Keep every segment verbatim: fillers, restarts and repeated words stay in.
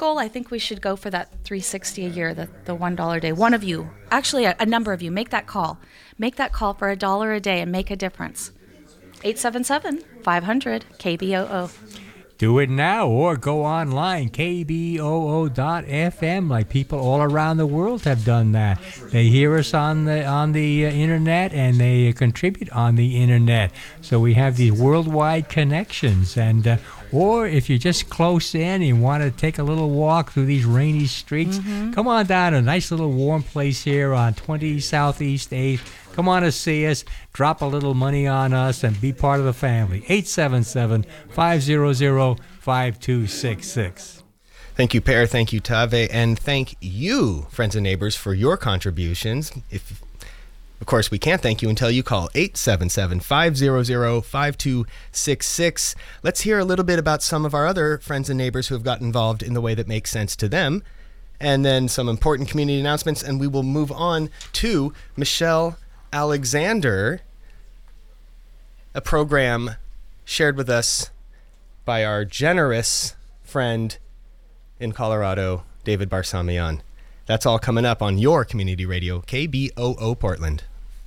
goal, I think we should go for that three hundred sixty dollars a year, the, the one dollar a day. One of you, actually a, a number of you, make that call. Make that call for a dollar a day and make a difference. eight seven seven, five hundred, K B O O. Do it now or go online, K B O O dot F M, like people all around the world have done that. They hear us on the on the uh, internet and they uh, contribute on the internet. So we have these worldwide connections. And uh, or if you're just close in and want to take a little walk through these rainy streets, mm-hmm. come on down to a nice little warm place here on twenty Southeast eighth. Come on to see us, drop a little money on us, and be part of the family. eight seven seven, five hundred, five two six six. Thank you, Per. Thank you, Tave. And thank you, friends and neighbors, for your contributions. If, of course, we can't thank you until you call eight seven seven, five hundred, five two six six. Let's hear a little bit about some of our other friends and neighbors who have got involved in the way that makes sense to them. And then some important community announcements, and we will move on to Michelle Alexander, a program shared with us by our generous friend in Colorado, David Barsamian. That's all coming up on your community radio, K B O O Portland.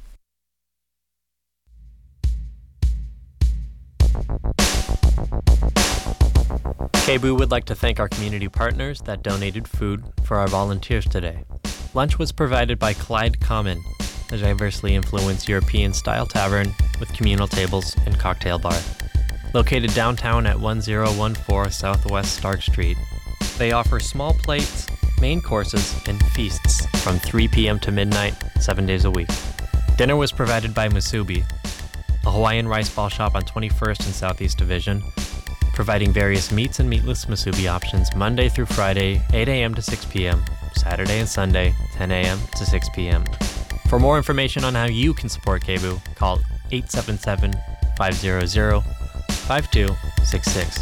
K B O O would like to thank our community partners that donated food for our volunteers today. Lunch was provided by Clyde Common, a diversely influenced European-style tavern with communal tables and cocktail bar. Located downtown at one thousand fourteen Southwest Stark Street, they offer small plates, main courses, and feasts from three p.m. to midnight, seven days a week. Dinner was provided by Musubi, a Hawaiian rice ball shop on twenty-first and Southeast Division, providing various meats and meatless Musubi options Monday through Friday, eight a.m. to six p.m., Saturday and Sunday, ten a.m. to six p.m. For more information on how you can support K B O O, call eight seven seven, five hundred, five two six six.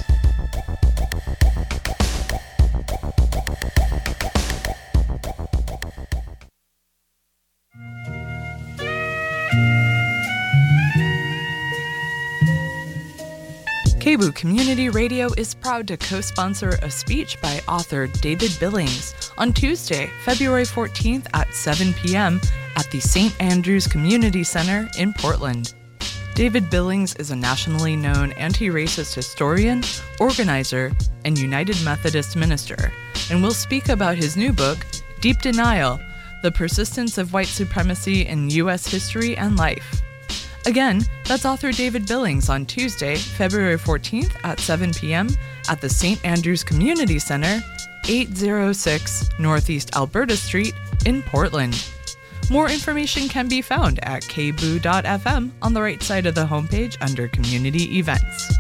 K B O O Community Radio is proud to co-sponsor a speech by author David Billings on Tuesday, February fourteenth at seven p.m. at the Saint Andrews Community Center in Portland. David Billings is a nationally known anti-racist historian, organizer, and United Methodist minister, and will speak about his new book, Deep Denial: The Persistence of White Supremacy in U S History and Life. Again, that's author David Billings on Tuesday, February fourteenth at seven p.m. at the Saint Andrews Community Center, eight oh six Northeast Alberta Street in Portland. More information can be found at K B O O dot F M on the right side of the homepage under Community Events.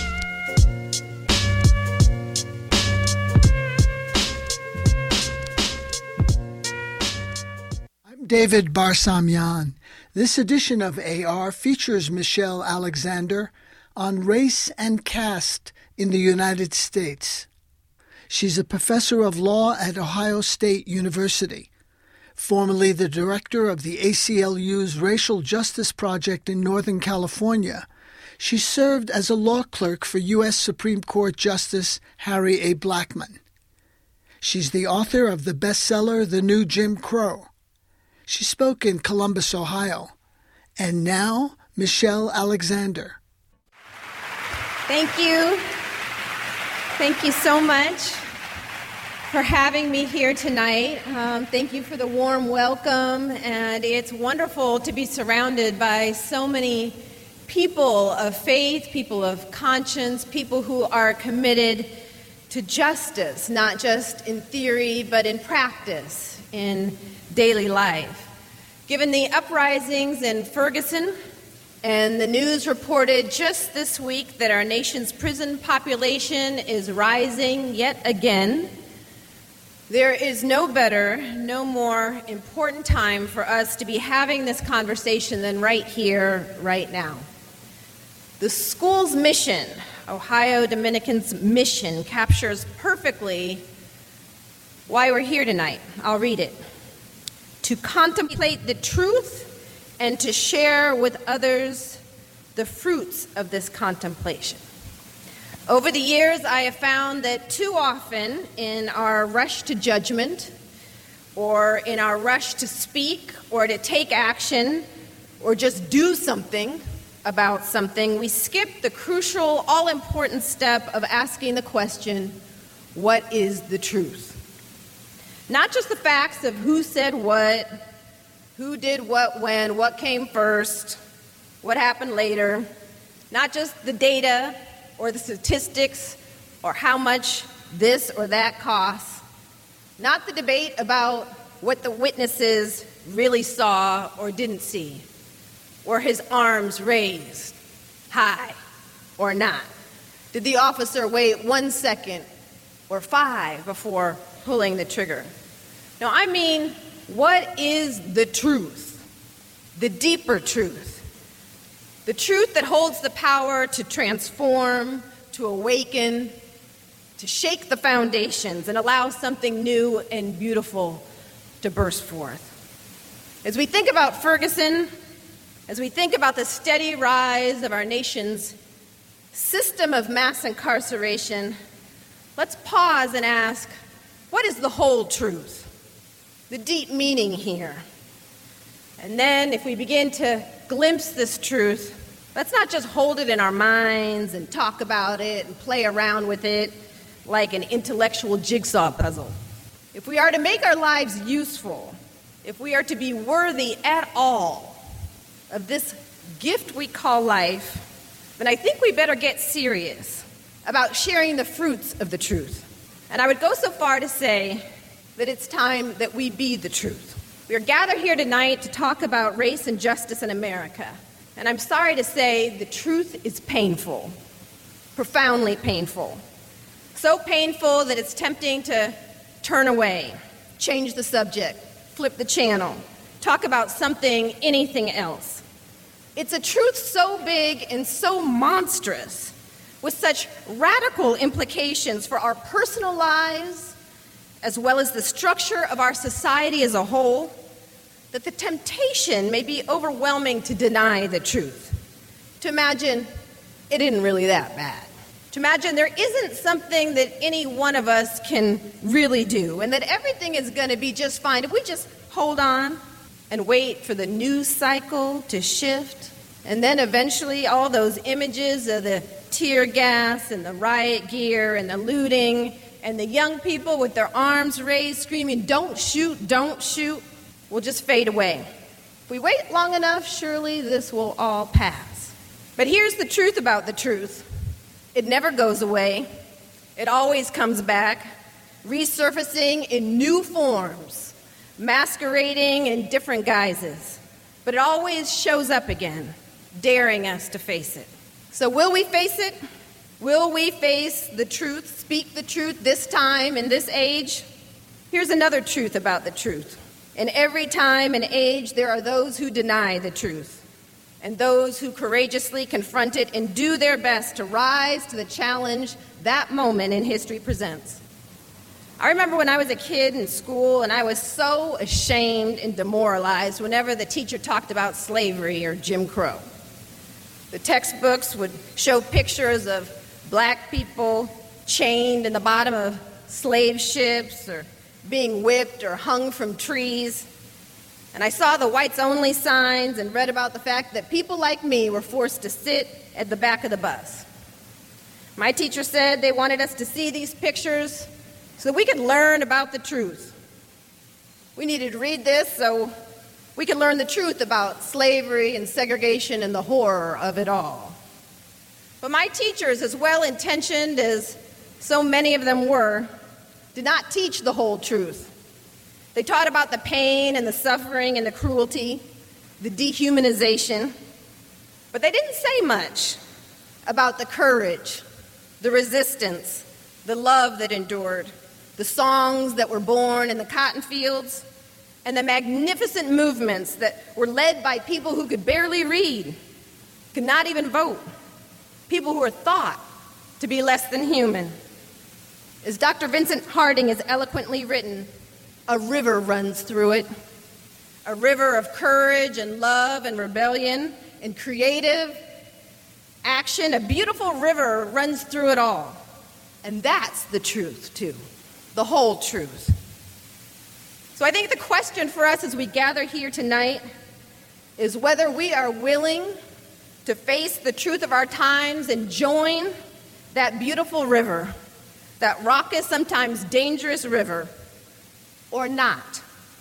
I'm David Barsamian. This edition of A R features Michelle Alexander on race and caste in the United States. She's a professor of law at Ohio State University, formerly the director of the A C L U's Racial Justice Project in Northern California. She served as a law clerk for U S Supreme Court Justice Harry A. Blackmun. She's the author of the bestseller The New Jim Crow. She spoke in Columbus, Ohio. And now, Michelle Alexander. Thank you. Thank you so much for having me here tonight. Um, thank you for the warm welcome. And it's wonderful to be surrounded by so many people of faith, people of conscience, people who are committed to justice, not just in theory, but in practice, in daily life. Given the uprisings in Ferguson and the news reported just this week that our nation's prison population is rising yet again, there is no better, no more important time for us to be having this conversation than right here, right now. The school's mission, Ohio Dominican's mission, captures perfectly why we're here tonight. I'll read it. To contemplate the truth and to share with others the fruits of this contemplation. Over the years, I have found that too often in our rush to judgment, or in our rush to speak, or to take action, or just do something about something, we skip the crucial, all-important step of asking the question, what is the truth? Not just the facts of who said what, who did what when, what came first, what happened later, not just the data or the statistics or how much this or that costs, not the debate about what the witnesses really saw or didn't see, or his arms raised high or not. Did the officer wait one second or five before pulling the trigger? No, I mean, what is the truth? The deeper truth. The truth that holds the power to transform, to awaken, to shake the foundations and allow something new and beautiful to burst forth. As we think about Ferguson, as we think about the steady rise of our nation's system of mass incarceration, let's pause and ask, what is the whole truth? The deep meaning here. And then if we begin to glimpse this truth, let's not just hold it in our minds and talk about it and play around with it like an intellectual jigsaw puzzle. If we are to make our lives useful, if we are to be worthy at all of this gift we call life, then I think we better get serious about sharing the fruits of the truth. And I would go so far to say that it's time that we be the truth. We are gathered here tonight to talk about race and justice in America. And I'm sorry to say the truth is painful, profoundly painful. So painful that it's tempting to turn away, change the subject, flip the channel, talk about something, anything else. It's a truth so big and so monstrous, with such radical implications for our personal lives, as well as the structure of our society as a whole, that the temptation may be overwhelming to deny the truth, to imagine it isn't really that bad, to imagine there isn't something that any one of us can really do, and that everything is going to be just fine if we just hold on and wait for the news cycle to shift, and then eventually all those images of the tear gas and the riot gear and the looting and the young people with their arms raised screaming, "Don't shoot, don't shoot," will just fade away. If we wait long enough, surely this will all pass. But here's the truth about the truth. It never goes away. It always comes back, resurfacing in new forms, masquerading in different guises. But it always shows up again, daring us to face it. So will we face it? Will we face the truth, speak the truth this time in this age? Here's another truth about the truth. In every time and age, there are those who deny the truth, and those who courageously confront it and do their best to rise to the challenge that moment in history presents. I remember when I was a kid in school, and I was so ashamed and demoralized whenever the teacher talked about slavery or Jim Crow. The textbooks would show pictures of black people chained in the bottom of slave ships or being whipped or hung from trees. And I saw the whites-only signs and read about the fact that people like me were forced to sit at the back of the bus. My teacher said they wanted us to see these pictures so that we could learn about the truth. We needed to read this so we could learn the truth about slavery and segregation and the horror of it all. But my teachers, as well-intentioned as so many of them were, did not teach the whole truth. They taught about the pain and the suffering and the cruelty, the dehumanization, but they didn't say much about the courage, the resistance, the love that endured, the songs that were born in the cotton fields, and the magnificent movements that were led by people who could barely read, could not even vote, people who were thought to be less than human. As Doctor Vincent Harding has eloquently written, a river runs through it, a river of courage and love and rebellion and creative action, a beautiful river runs through it all. And that's the truth, too, the whole truth. So I think the question for us as we gather here tonight is whether we are willing to face the truth of our times and join that beautiful river, that raucous, sometimes dangerous river, or not.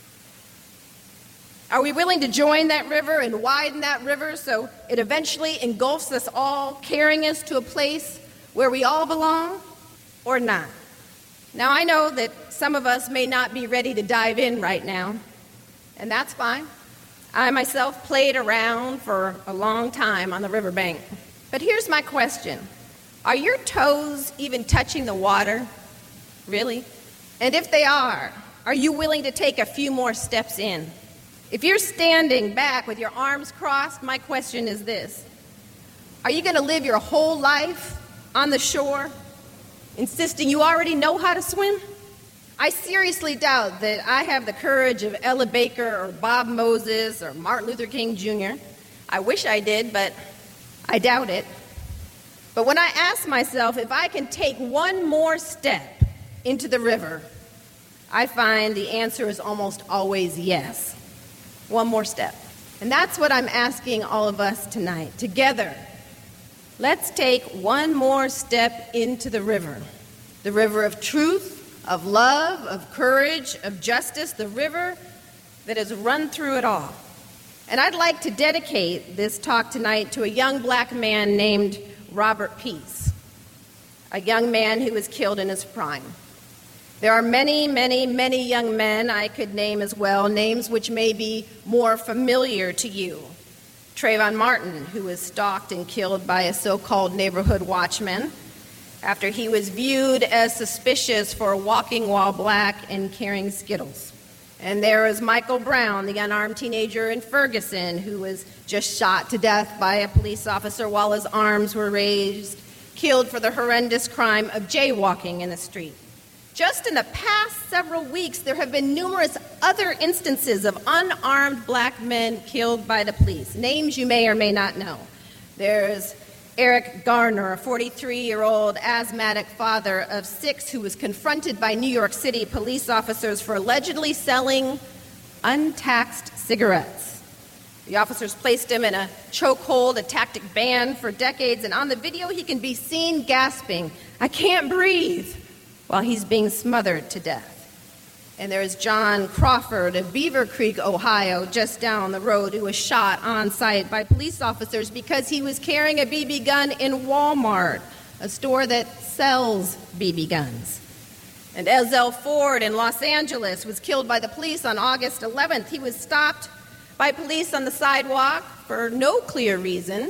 Are we willing to join that river and widen that river so it eventually engulfs us all, carrying us to a place where we all belong, or not? Now, I know that some of us may not be ready to dive in right now, and that's fine. I myself played around for a long time on the riverbank. But here's my question. Are your toes even touching the water? Really? And if they are, are you willing to take a few more steps in? If you're standing back with your arms crossed, my question is this. Are you going to live your whole life on the shore, insisting you already know how to swim? I seriously doubt that I have the courage of Ella Baker or Bob Moses or Martin Luther King Junior I wish I did, but I doubt it. But when I ask myself if I can take one more step into the river, I find the answer is almost always yes. One more step. And that's what I'm asking all of us tonight. Together, let's take one more step into the river. The river of truth, of love, of courage, of justice, the river that has run through it all. And I'd like to dedicate this talk tonight to a young black man named Robert Peace, a young man who was killed in his prime. There are many, many, many young men I could name as well, names which may be more familiar to you. Trayvon Martin, who was stalked and killed by a so-called neighborhood watchman after he was viewed as suspicious for walking while black and carrying Skittles. And there is Michael Brown, the unarmed teenager in Ferguson, who was just shot to death by a police officer while his arms were raised, killed for the horrendous crime of jaywalking in the street. Just in the past several weeks, there have been numerous other instances of unarmed black men killed by the police, names you may or may not know. There's Eric Garner, a forty-three-year-old asthmatic father of six who was confronted by New York City police officers for allegedly selling untaxed cigarettes. The officers placed him in a chokehold, a tactic banned for decades, and on the video he can be seen gasping, "I can't breathe," while he's being smothered to death. And there's John Crawford of Beaver Creek, Ohio, just down the road, who was shot on sight by police officers because he was carrying a B B gun in Walmart, a store that sells B B guns. And Ezell Ford in Los Angeles was killed by the police on August eleventh. He was stopped by police on the sidewalk for no clear reason.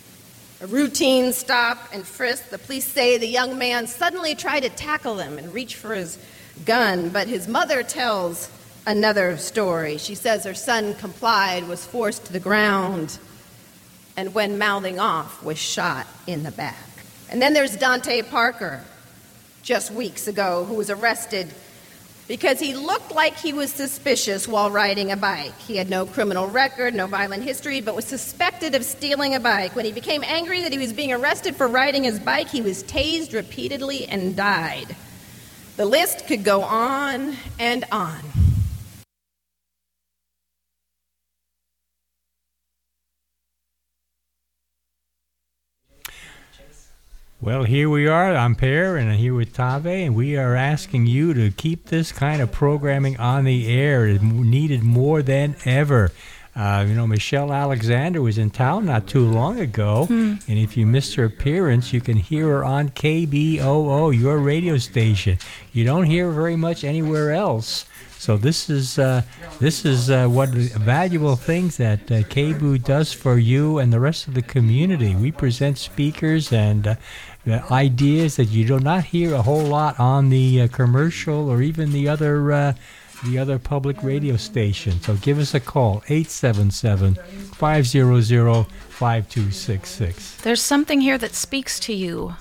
A routine stop and frisk. The police say the young man suddenly tried to tackle him and reach for his gun, but his mother tells another story. She says her son complied, was forced to the ground, and when mouthing off, was shot in the back. And then there's Dante Parker, just weeks ago, who was arrested because he looked like he was suspicious while riding a bike. He had no criminal record, no violent history, but was suspected of stealing a bike. When he became angry that he was being arrested for riding his bike, he was tased repeatedly and died. The list could go on and on. Well, here we are. I'm Per, and I'm here with Tave, and we are asking you to keep this kind of programming on the air. It's needed more than ever. Uh, you know, Michelle Alexander was in town not too long ago, hmm. and if you missed her appearance, you can hear her on K B O O, your radio station. You don't hear her very much anywhere else. So this is uh, this is uh, what valuable things that uh, K B O O does for you and the rest of the community. We present speakers and uh, ideas that you do not hear a whole lot on the uh, commercial or even the other uh, the other public radio station. So give us a call, eight seven seven, five zero zero, five two six six. There's something here that speaks to you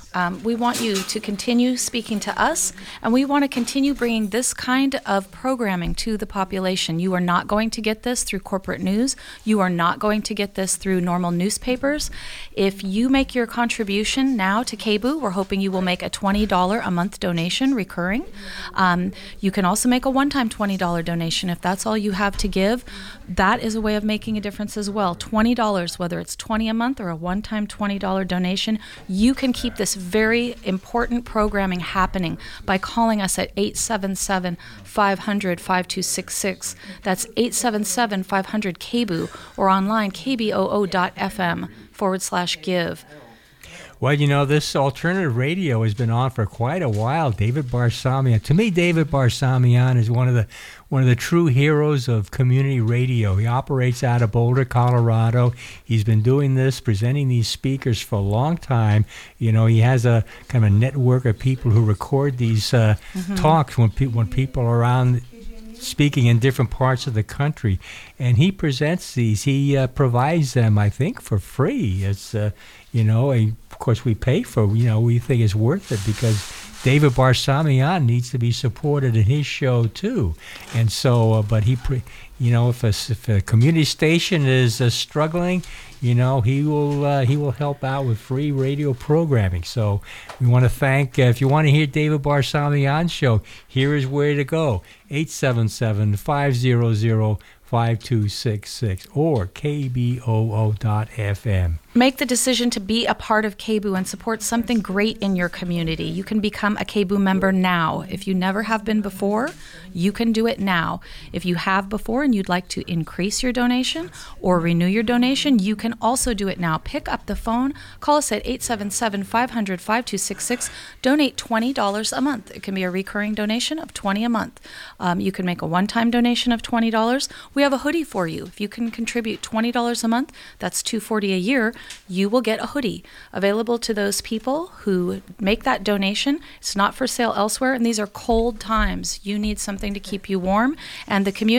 Um, we want you to continue speaking to us, and we want to continue bringing this kind of programming to the population. You are not going to get this through corporate news. You are not going to get this through normal newspapers. If you make your contribution now to K B U, we're hoping you will make a twenty dollars a month donation recurring. Um, you can also make a one-time twenty dollars donation if that's all you have to give. That is a way of making a difference as well. twenty dollars, whether it's twenty dollars a month or a one-time twenty dollars donation, you can keep this very important programming happening by calling us at eight seven seven, five hundred, five two six six. That's eight seven seven, five hundred, K B U, or online k b o o dot f m forward slash give. Well, you know, this alternative radio has been on for quite a while. David Barsamian. To me, David Barsamian is one of the one of the true heroes of community radio. He operates out of Boulder, Colorado. He's been doing this, presenting these speakers for a long time. You know, he has a kind of a network of people who record these uh, mm-hmm. talks when, pe- when people are around speaking in different parts of the country, and he presents these. He uh, provides them, I think, for free. It's uh, you know, a, of course, we pay for. You know, we think it's worth it because David Barsamian needs to be supported in his show too. And so, uh, but he, pre- you know, if a, if a community station is uh, struggling, you know, he will uh, he will help out with free radio programming. So we want to thank, uh, if you want to hear David Barsamian's show, here is where to go, eight seven seven, five hundred, five two six six or k b o o dot f m. Make the decision to be a part of K B U and support something great in your community. You can become a K B U member now. If you never have been before, you can do it now. If you have before and you'd like to increase your donation or renew your donation, you can also do it now. Pick up the phone, call us at eight seven seven, five hundred, five two six six, donate twenty dollars a month. It can be a recurring donation of twenty dollars a month. Um, you can make a one-time donation of twenty dollars. We have a hoodie for you. If you can contribute twenty dollars a month, that's two hundred forty dollars a year. You will get a hoodie available to those people who make that donation. It's not for sale elsewhere, and these are cold times. You need something to keep you warm, and the community